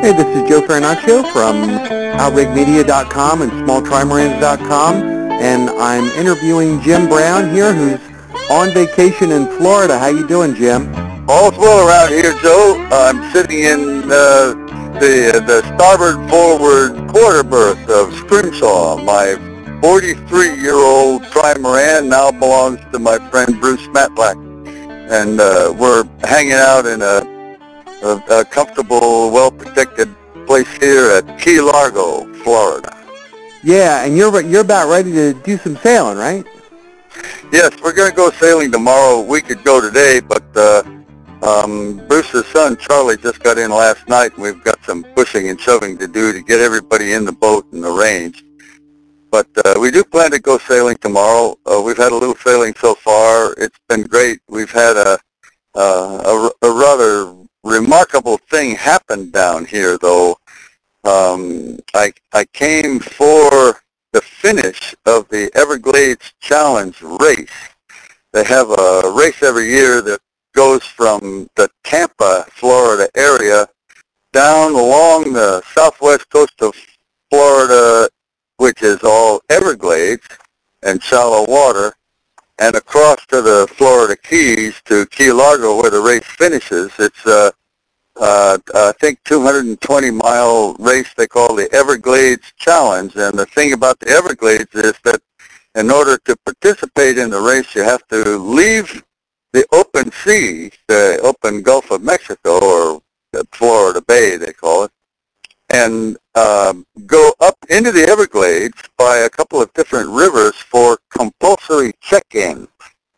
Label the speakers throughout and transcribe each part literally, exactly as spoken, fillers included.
Speaker 1: Hey, this is Joe Farinaccio from outrigg media dot com and small trimarans dot com, and I'm interviewing Jim Brown here, who's on vacation in Florida. How you doing, Jim?
Speaker 2: All's well around here, Joe. I'm sitting in uh, the the starboard forward quarter berth of Scrimshaw. My forty-three-year-old trimaran now belongs to my friend Bruce Matlack, and uh, we're hanging out in a, a, a comfortable, well-protected place here at Key Largo, Florida.
Speaker 1: Yeah, and you're you're about ready to do some sailing, right?
Speaker 2: Yes, we're going to go sailing tomorrow. We could go today, but uh, um, Bruce's son, Charlie, just got in last night, and we've got some pushing and shoving to do to get everybody in the boat and arranged. But uh, we do plan to go sailing tomorrow. Uh, we've had a little sailing so far. It's been great. We've had a, uh, a, a rather remarkable thing happen down here, though. Um, I, I came for the finish of the Everglades Challenge race. They have a race every year that goes from the Tampa, Florida area down along the southwest coast of Florida, which is all Everglades and shallow water, and across to the Florida Keys to Key Largo where the race finishes. It's uh, uh, I think two hundred twenty mile race they call the Everglades Challenge. And the thing about the Everglades is that in order to participate in the race, you have to leave the open sea, the open Gulf of Mexico, or the Florida Bay they call it, and um, go up into the Everglades by a couple of different rivers for compulsory check-in.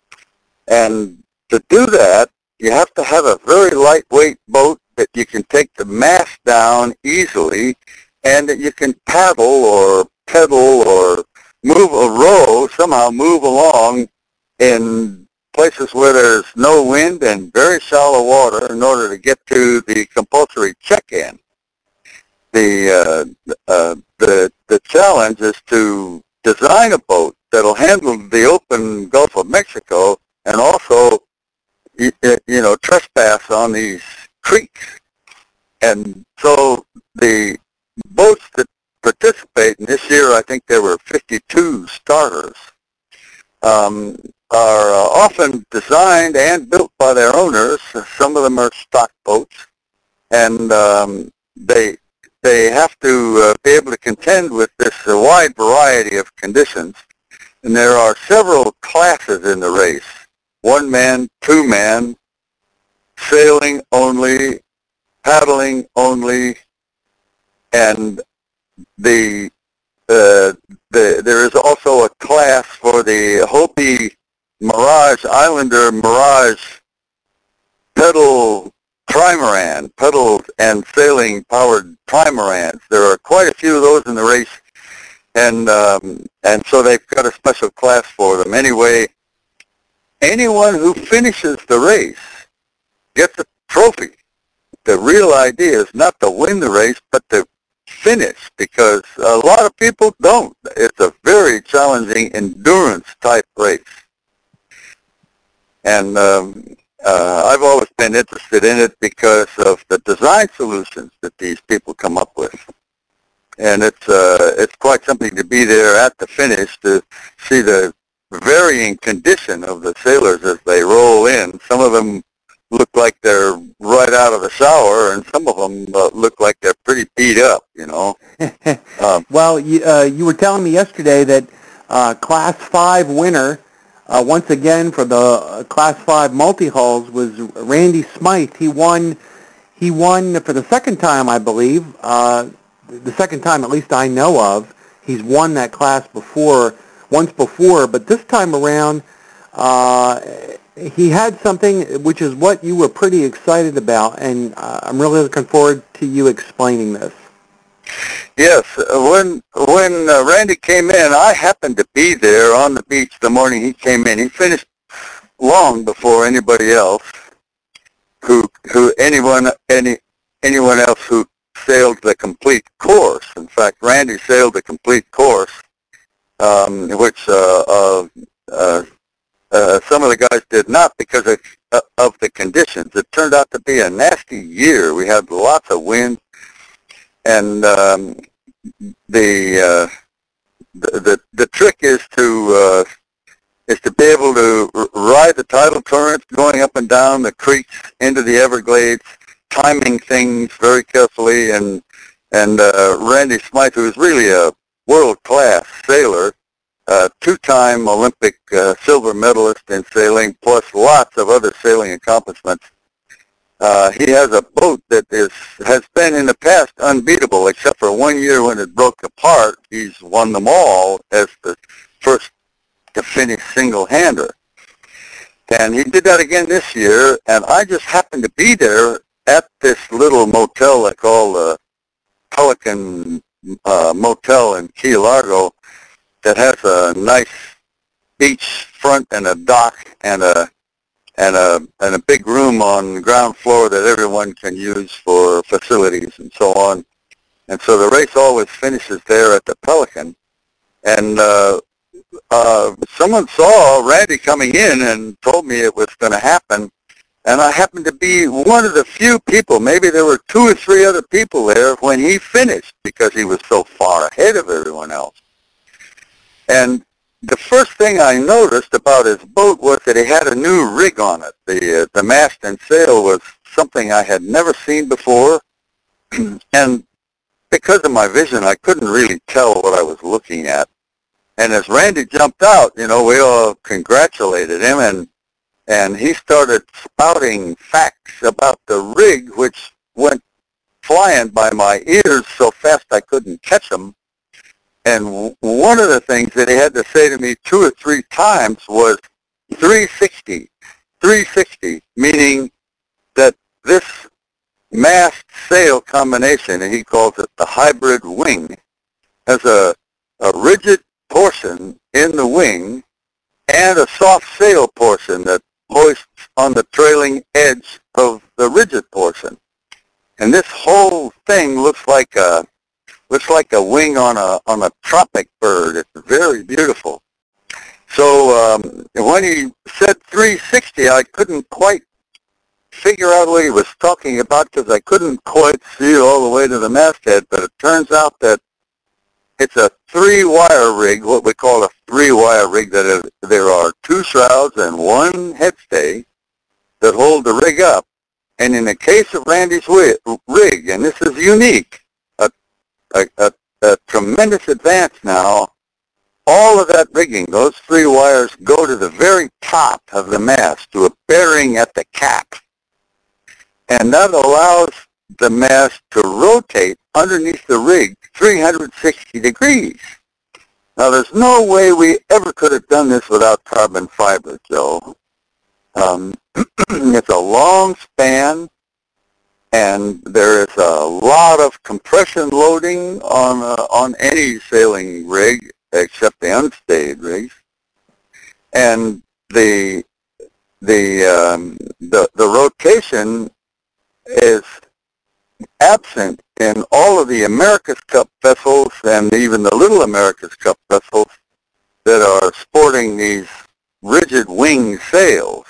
Speaker 2: And to do that, you have to have a very lightweight boat that you can take the mast down easily, and that you can paddle or pedal or move a row, somehow move along in places where there's no wind and very shallow water in order to get to the compulsory check-in. The, uh, uh, the, the challenge is to design a boat that'll handle the open Gulf of Mexico and also, you, you know, trespass on these creeks. And so the boats that participate, and this year I think there were fifty-two starters, um, are uh, often designed and built by their owners. Some of them are stock boats, and um, they they have to uh, be able to contend with this uh, wide variety of conditions. And there are several classes in the race: one man, two man, sailing only, paddling only, and the uh, the there is also a class for the Hopi Mirage Islander Mirage pedal trimaran, pedal and sailing powered trimarans. There are quite a few of those in the race, and um, and so they've got a special class for them. Anyway, anyone who finishes the race gets a trophy. The real idea is not to win the race, but to finish, because a lot of people don't. It's a very challenging endurance type race. And um, uh, I've always been interested in it because of the design solutions that these people come up with. And it's uh, it's quite something to be there at the finish to see the varying condition of the sailors as they roll in. Some of them look like they're right out of the shower, and some of them uh, look like they're pretty beat up, you know. um,
Speaker 1: well, you, uh, you were telling me yesterday that uh, Class five winner, uh, once again for the uh, Class five multi-hulls, was Randy Smythe. He won, he won for the second time, I believe, uh, the second time at least I know of. He's won that class before, once before, but this time around, uh, he had something which is what you were pretty excited about, and uh, I'm really looking forward to you explaining this.
Speaker 2: Yes, when when uh, Randy came in, I happened to be there on the beach the morning he came in. He finished long before anybody else, who who anyone any anyone else who sailed the complete course. In fact, Randy sailed the complete course, um, which uh, uh, uh, Uh, some of the guys did not because of, uh, of the conditions. It turned out to be a nasty year. We had lots of wind, and um, the, uh, the the the trick is to uh, is to be able to r- ride the tidal currents going up and down the creeks into the Everglades, timing things very carefully, and and uh, Randy Smythe, who is really a world-class sailor, uh, two-time Olympic uh, silver medalist in sailing, plus lots of other sailing accomplishments. Uh, he has a boat that is has been in the past unbeatable, except for one year when it broke apart. He's won them all as the first to finish single-hander. And he did that again this year, and I just happened to be there at this little motel they call the Pelican uh, Motel in Key Largo that has a nice beach front and a dock and a and a and a big room on the ground floor that everyone can use for facilities and so on. And so the race always finishes there at the Pelican. And uh, uh, someone saw Randy coming in and told me it was going to happen. And I happened to be one of the few people, maybe there were two or three other people there when he finished because he was so far ahead of everyone else. And the first thing I noticed about his boat was that he had a new rig on it. The, uh, the mast and sail was something I had never seen before. And because of my vision, I couldn't really tell what I was looking at. And as Randy jumped out, you know, we all congratulated him, and and he started spouting facts about the rig, which went flying by my ears so fast I couldn't catch them. And w- one of the things that he had to say to me two or three times was three sixty. three sixty, meaning that this mast-sail combination, and he calls it the hybrid wing, has a, a rigid portion in the wing and a soft sail portion that hoists on the trailing edge of the rigid portion. And this whole thing looks like a looks like a wing on a on a tropic bird. It's very beautiful. So um, when he said three sixty, I couldn't quite figure out what he was talking about because I couldn't quite see it all the way to the masthead. But it turns out that it's a three-wire rig, what we call a three-wire rig. That is, there are two shrouds and one headstay that hold the rig up. And in the case of Randy's rig, and this is unique, a, a, a, a tremendous advance now, all of that rigging, those three wires, go to the very top of the mast, to a bearing at the cap. And that allows the mast to rotate underneath the rig three hundred sixty degrees. Now, there's no way we ever could have done this without carbon fiber, Joe. Um, it's a long span, and there is a lot of compression loading on uh, on any sailing rig except the unstayed rigs, and the the um, the the rotation is absent in all of the America's Cup vessels and even the Little America's Cup vessels that are sporting these rigid wing sails.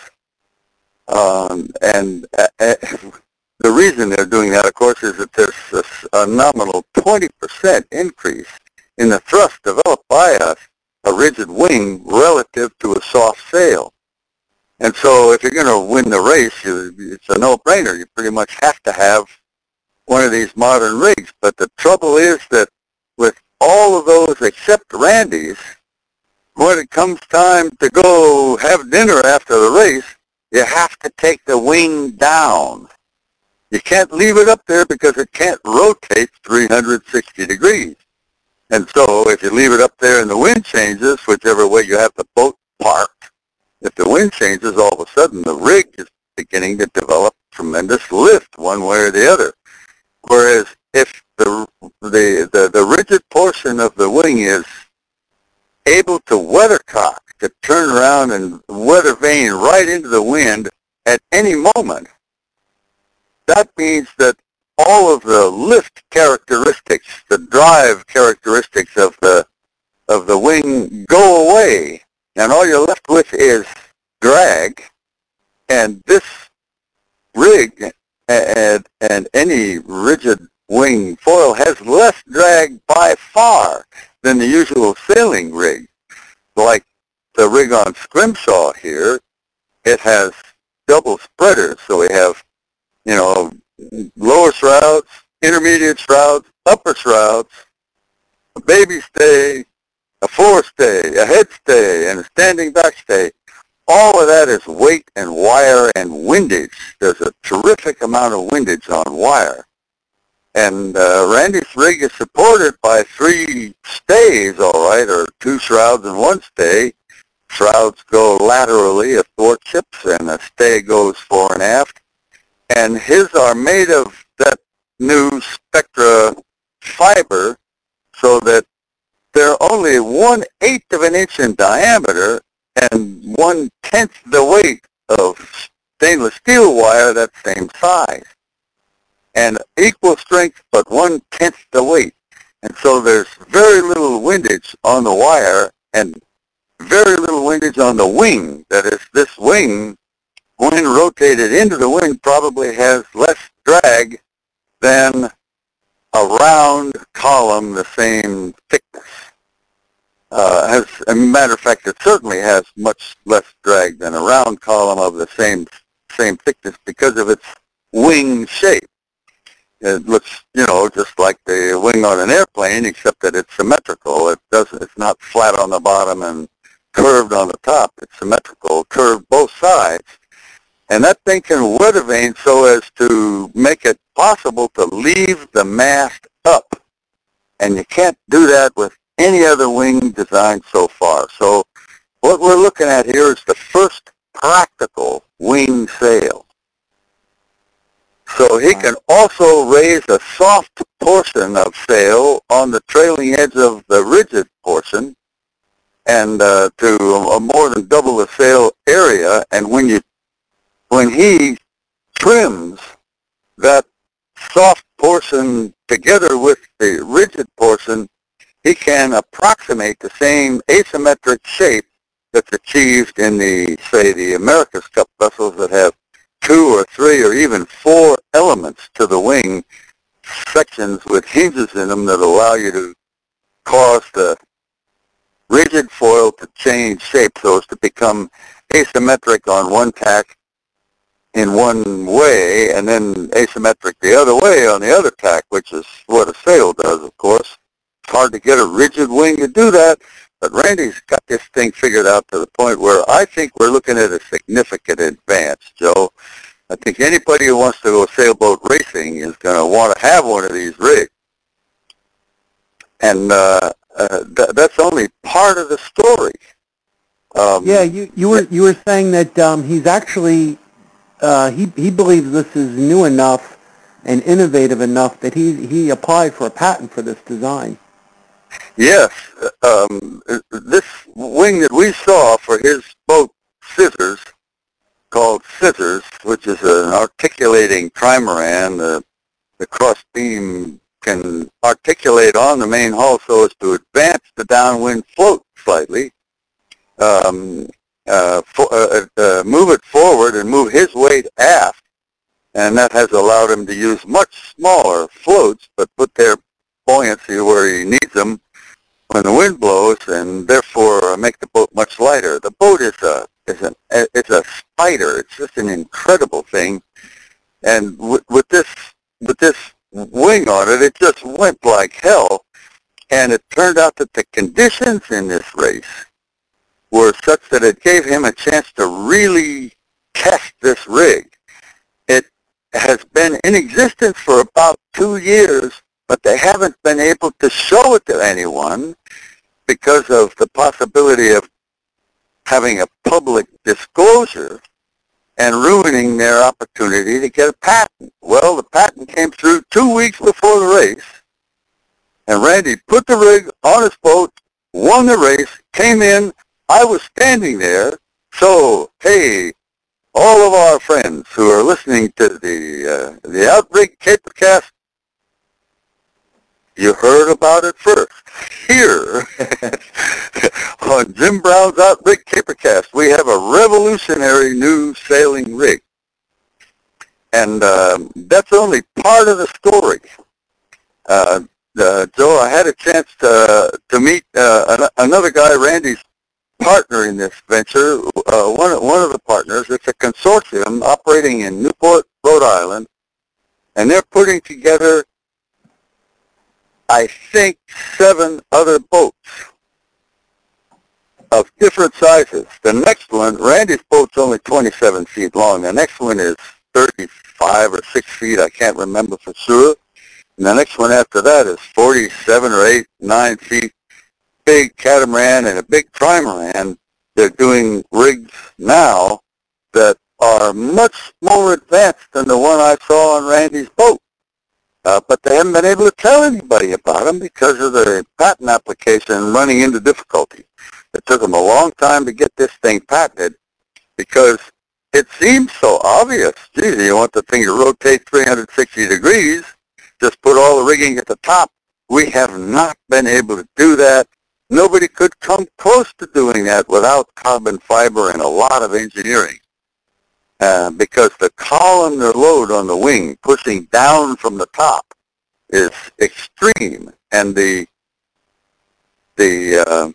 Speaker 2: Um, and uh, uh, the reason they're doing that, of course, is that there's a, a nominal twenty percent increase in the thrust developed by a, a rigid wing relative to a soft sail. And so if you're going to win the race, you, it's a no-brainer. You pretty much have to have one of these modern rigs. But the trouble is that with all of those except Randy's, when it comes time to go have dinner after the race, you have to take the wing down. You can't leave it up there because it can't rotate three hundred sixty degrees. And so if you leave it up there and the wind changes, whichever way you have the boat parked, if the wind changes, all of a sudden the rig is beginning to develop tremendous lift one way or the other. Whereas if the, the, the, the rigid portion of the wing is able to weathercock, to turn around and weather vane right into the wind at any moment, that means that all of the lift characteristics, the drive characteristics of the of the wing go away, and all you're left with is drag. And this rig and, and any rigid wing foil has less drag by far than the usual sailing rig. Like the rig on Scrimshaw here, it has double spreaders, so we have, you know, lower shrouds, intermediate shrouds, upper shrouds, a baby stay, a forestay, a head stay, and a standing back stay. All of that is weight and wire and windage. There's a terrific amount of windage on wire. And uh, Randy's rig is supported by three stays, all right, or two shrouds and one stay. Shrouds go laterally athwart ships, and a stay goes fore and aft. And his are made of that new Spectra fiber, so that they're only one-eighth of an inch in diameter and one-tenth the weight of stainless steel wire that same size. And equal strength, but one-tenth the weight. And so there's very little windage on the wire and very little windage on the wing. That is, this wing, when rotated into the wind, probably has less drag than a round column the same thickness. Uh, as a matter of fact, it certainly has much less drag than a round column of the same same thickness because of its wing shape. It looks, you know, just like the wing on an airplane, except that it's symmetrical. It doesn't. It's not flat on the bottom and curved on the top. It's symmetrical, curved both sides. And that thing can weather vane so as to make it possible to leave the mast up. And you can't do that with any other wing design so far. So what we're looking at here is the first practical wing sail. So he can also raise a soft portion of sail on the trailing edge of the rigid portion, and uh, to a more than double the sail area. And when you, when he trims that soft portion together with the rigid portion, he can approximate the same asymmetric shape that's achieved in the, say, the America's Cup vessels that have two or three or even four elements to the wing, sections with hinges in them that allow you to cause the rigid foil to change shape so as to become asymmetric on one tack in one way and then asymmetric the other way on the other tack, which is what a sail does, of course. It's hard to get a rigid wing to do that, but Randy's got this thing figured out to the point where I think we're looking at a significant advance, Joe. I think anybody who wants to go sailboat racing is going to want to have one of these rigs. And uh, uh, th- that's only part of the story. Um,
Speaker 1: yeah, you, you were you were saying that um, he's actually uh, he he believes this is new enough and innovative enough that he he applied for a patent for this design.
Speaker 2: Yes, um, this wing that we saw for his boat Scissors, called Scissors, which is an articulating trimaran. The, the cross beam can articulate on the main hull so as to advance the downwind float slightly, um, uh, for, uh, uh, move it forward and move his weight aft, and that has allowed him to use much smaller floats, but put their buoyancy where he needs them when the wind blows, and therefore make the boat much lighter. The boat is a is an it's a spider. It's just an incredible thing, and with, with this with this wing on it, it just went like hell. And it turned out that the conditions in this race were such that it gave him a chance to really test this rig. It has been in existence for about two years, but they haven't been able to show it to anyone because of the possibility of having a public disclosure and ruining their opportunity to get a patent. Well, the patent came through two weeks before the race, and Randy put the rig on his boat, won the race, came in. I was standing there. So, hey, all of our friends who are listening to the uh, the Outrig Capercast, you heard about it first here on Jim Brown's Outrig Capercast. We have a revolutionary new sailing rig, and uh, that's only part of the story. uh, uh, Joe, I had a chance to to meet uh, an, another guy, Randy's partner in this venture. Uh, one one of the partners. It's a consortium operating in Newport, Rhode Island, and they're putting together, I think, seven other boats of different sizes. The next one, Randy's boat's only twenty-seven feet long. The next one is thirty-five or six feet. I can't remember for sure. And the next one after that is forty-seven or eight, nine feet. Big catamaran and a big trimaran. They're doing rigs now that are much more advanced than the one I saw on Randy's boat. Uh, but they haven't been able to tell anybody about them because of the patent application running into difficulty. It took them a long time to get this thing patented because it seems so obvious. Geez, you want the thing to rotate three hundred sixty degrees, just put all the rigging at the top. We have not been able to do that. Nobody could come close to doing that without carbon fiber and a lot of engineering. Uh, because the columnar load on the wing pushing down from the top is extreme, and the the uh,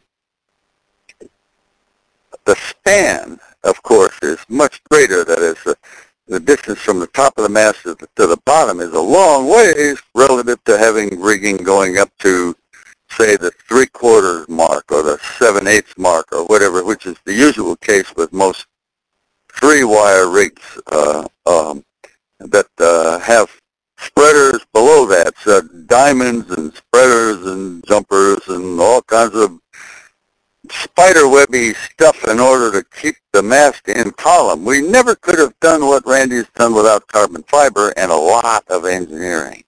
Speaker 2: the span, of course, is much greater. That is, the, the distance from the top of the mast to the, to the bottom is a long ways relative to having rigging going up to, say, the three-quarters mark or the seven-eighths mark or whatever, which is the usual case with most three-wire rigs uh, um, that uh, have spreaders below that, so diamonds and spreaders and jumpers and all kinds of spiderwebby stuff in order to keep the mast in column. We never could have done what Randy's done without carbon fiber and a lot of engineering.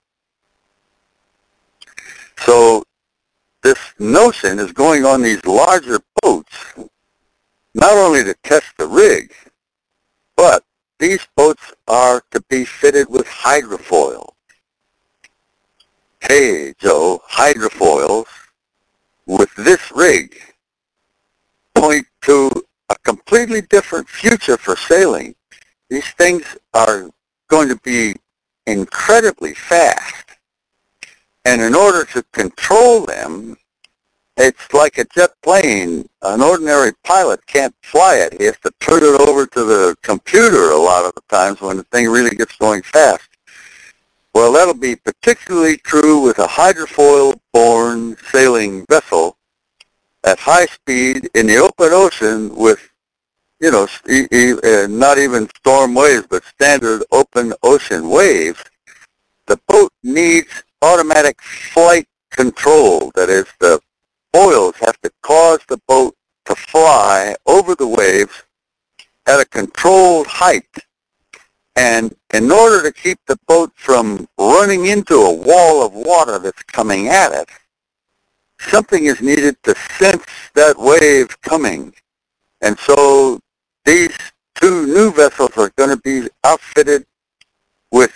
Speaker 2: So this notion is going on these larger boats, not only to test the rig, but these boats are to be fitted with hydrofoil. Hey, Joe, hydrofoils with this rig point to a completely different future for sailing. These things are going to be incredibly fast. And in order to control them, it's like a jet plane. An ordinary pilot can't fly it. He has to turn it over to the computer a lot of the times when the thing really gets going fast. Well, that'll be particularly true with a hydrofoil-borne sailing vessel at high speed in the open ocean with, you know, e e uh, not even storm waves, but standard open ocean waves. The boat needs automatic flight control. That is, the foils have to cause the boat to fly over the waves at a controlled height. And in order to keep the boat from running into a wall of water that's coming at it, something is needed to sense that wave coming. And so these two new vessels are going to be outfitted with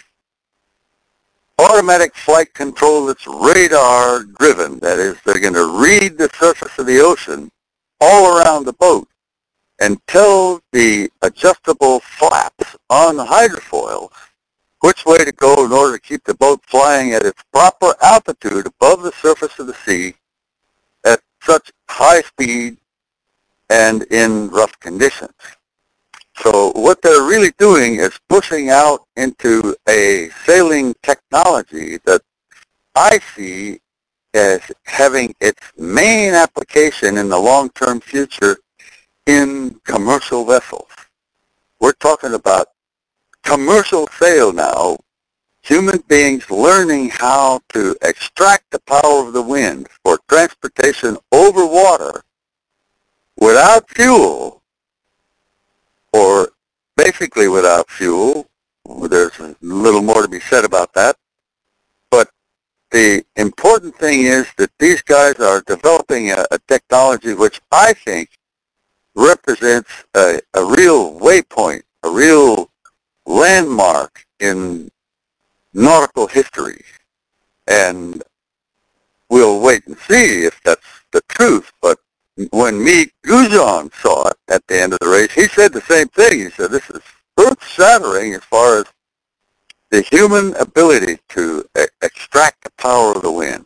Speaker 2: automatic flight control that's radar driven. That is, they're going to read the surface of the ocean all around the boat and tell the adjustable flaps on the hydrofoil which way to go in order to keep the boat flying at its proper altitude above the surface of the sea at such high speed and in rough conditions. So what they're really doing is pushing out into a sailing technology that I see as having its main application in the long-term future in commercial vessels. We're talking about commercial sail now, human beings learning how to extract the power of the wind for transportation over water without fuel, or basically without fuel. There's a little more to be said about that. But the important thing is that these guys are developing a, a technology which I think represents a, a real waypoint, a real landmark in nautical history. And we'll wait and see if that's the truth. But when Meade Goujon saw it at the end of the race, he said the same thing. He said, this is earth-shattering as far as the human ability to e- extract the power of the wind.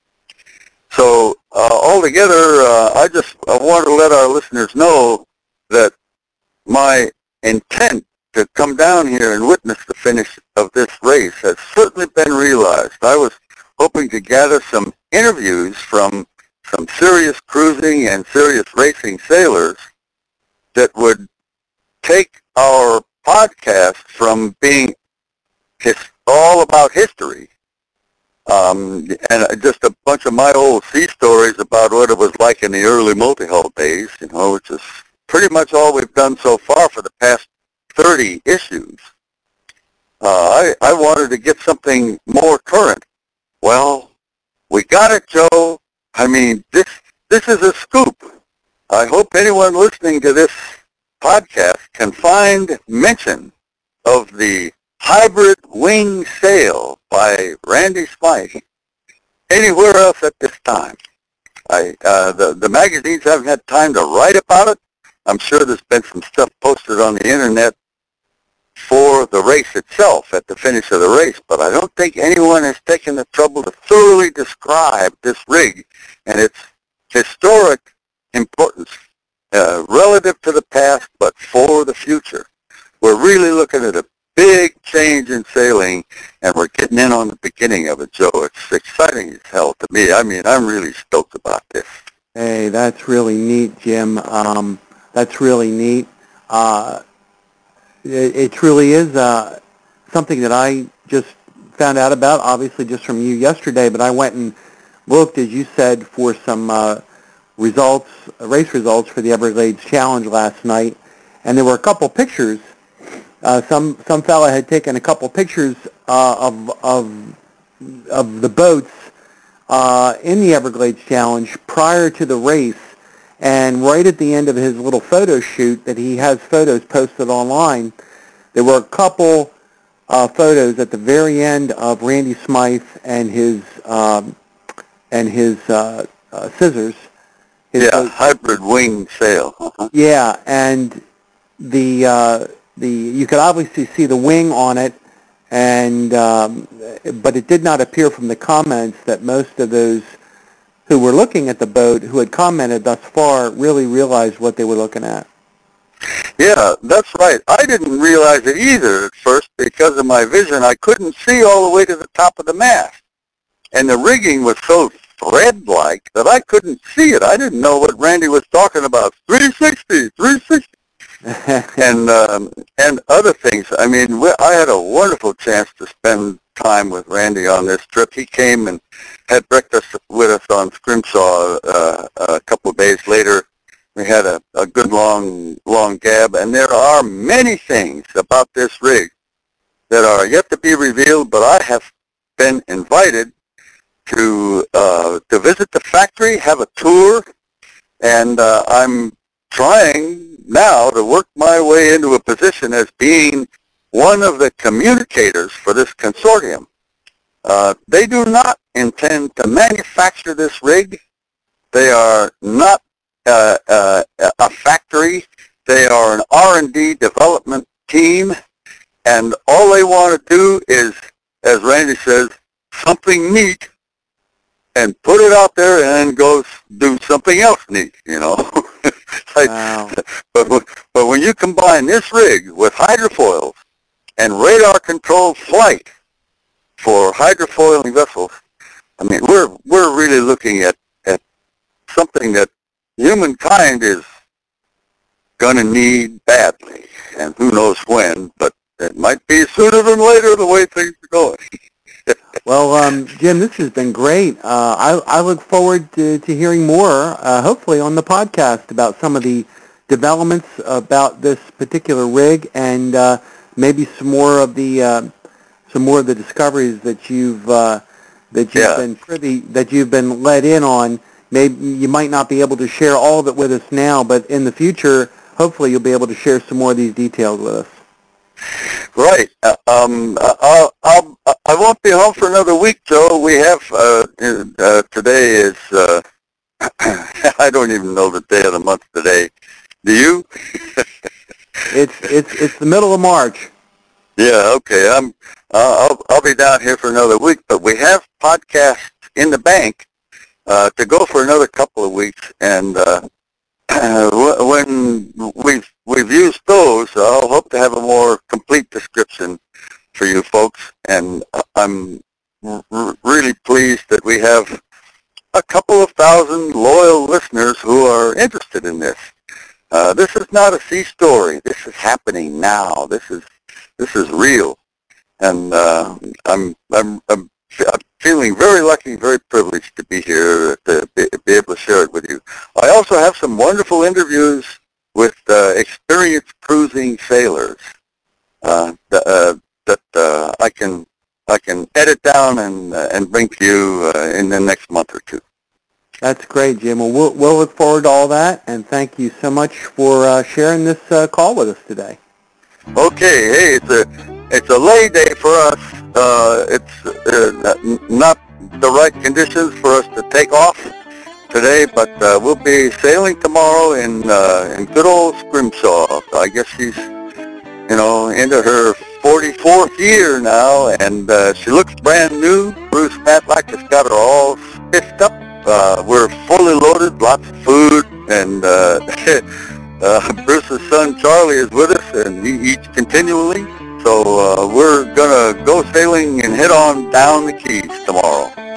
Speaker 2: So uh, altogether, uh, I just I want to let our listeners know that my intent to come down here and witness the finish of this race has certainly been realized. I was hoping to gather some interviews from some serious cruising and serious racing sailors that would take our podcast from being his, all about history um, and just a bunch of my old sea stories about what it was like in the early multi-hull days, you know, which is pretty much all we've done so far for the past thirty issues. Uh, I, I wanted to get something more current. Well, we got it, Joe. I mean, this this is a scoop. I hope anyone listening to this podcast can find mention of the hybrid wing sail by Randy Smythe anywhere else at this time. I uh, the the magazines haven't had time to write about it. I'm sure there's been some stuff posted on the internet for the race itself at the finish of the race, but I don't think anyone has taken the trouble to thoroughly describe this rig and its historic importance uh, relative to the past, but for the future. We're really looking at a big change in sailing, and we're getting in on the beginning of it, Joe. It's exciting as hell to me. I mean, I'm really stoked about this.
Speaker 1: Hey, that's really neat, Jim. Um, that's really neat. Uh, it, it truly is uh, something that I just found out about, obviously just from you yesterday, but I went and looked, as you said, for some uh, results, race results for the Everglades Challenge last night, and there were a couple pictures. Uh, some some fella had taken a couple pictures uh, of of of the boats uh, in the Everglades Challenge prior to the race, and right at the end of his little photo shoot that he has photos posted online, there were a couple uh, photos at the very end of Randy Smythe and his um, and his uh, uh, scissors. His
Speaker 2: yeah,
Speaker 1: boat.
Speaker 2: Hybrid wing sail. Uh-huh.
Speaker 1: Yeah, and the uh, the you could obviously see the wing on it, and um, but it did not appear from the comments that most of those who were looking at the boat, who had commented thus far, really realized what they were looking at.
Speaker 2: Yeah, that's right. I didn't realize it either at first because of my vision. I couldn't see all the way to the top of the mast, and the rigging was so thread-like that I couldn't see it. I didn't know what Randy was talking about. three sixty, three sixty. and um, and other things. I mean, we, I had a wonderful chance to spend time with Randy on this trip. He came and had breakfast with us on Scrimshaw uh, a couple of days later. We had a, a good long, long gab, and there are many things about this rig that are yet to be revealed, but I have been invited to uh, to visit the factory, have a tour, and uh, I'm trying now to work my way into a position as being one of the communicators for this consortium. Uh, they do not intend to manufacture this rig. They are not uh, uh, a factory. They are an R and D development team, and all they want to do is, as Randy says, something neat, and put it out there and then go do something else neat, you know. like,
Speaker 1: Wow.
Speaker 2: but, but when you combine this rig with hydrofoils and radar-controlled flight for hydrofoiling vessels, I mean, we're we're really looking at, at something that humankind is going to need badly, and who knows when, but it might be sooner than later the way things are going.
Speaker 1: Well, um, Jim, this has been great. Uh, I, I look forward to, to hearing more, uh, hopefully on the podcast, about some of the developments about this particular rig, and uh, maybe some more of the uh, some more of the discoveries that you've uh, that you've
Speaker 2: Yeah.
Speaker 1: been privy that you've been let in on. Maybe you might not be able to share all of it with us now, but in the future, hopefully, you'll be able to share some more of these details with us.
Speaker 2: Right. Uh, um, I'll, I'll, I won't be home for another week, Joe. We have, uh, uh, today is, uh, I don't even know the day of the month today. Do you?
Speaker 1: It's it's it's the middle of March.
Speaker 2: Yeah, okay. I'm. Uh, I'll I'll be down here for another week, but we have podcasts in the bank uh, to go for another couple of weeks, and uh, wh- when we've we've used those, I'll hope to have a more complete description for you folks. And I'm r- r- really pleased that we have a couple of thousand loyal listeners who are interested in this. Uh, this is not a sea story. This is happening now. This is this is real, and uh, I'm I'm I'm fe- I'm feeling very lucky, very privileged to be here to be, be able to share it with you. I also have some wonderful interviews with uh, experienced cruising sailors uh, that, uh, that uh, I can I can edit down and uh, and bring to you uh, in the next month or two.
Speaker 1: That's great, Jim. Well, we'll, we'll look forward to all that, and thank you so much for uh, sharing this uh, call with us today.
Speaker 2: Okay, hey, it's a it's a lay day for us. Uh, it's uh, not the right conditions for us to take off today, but uh, we'll be sailing tomorrow in uh, in good old Scrimshaw. I guess she's you know into her forty-fourth year now, and uh, she looks brand new. Bruce Matlack has got her all spiffed up. Uh, we're fully loaded, lots of food, and uh, Uh, Bruce's son Charlie is with us, and he eats continually. So uh, we're gonna go sailing and head on down the Keys tomorrow.